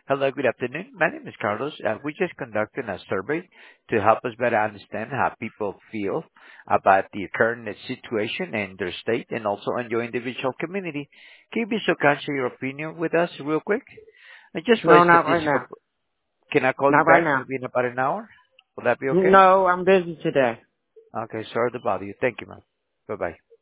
Hello, good afternoon. My name is Carlos. We just conducted a survey to help us better understand how people feel about the current situation in their state and also in your individual community. Can you be so kind to share your opinion with us real quick? And just for No, a not right statistical, now. can I call you Not right back now. maybe in about an hour? Will that be okay? No, I'm busy today. Okay, sorry to bother you. Thank you, ma'am. Bye-bye.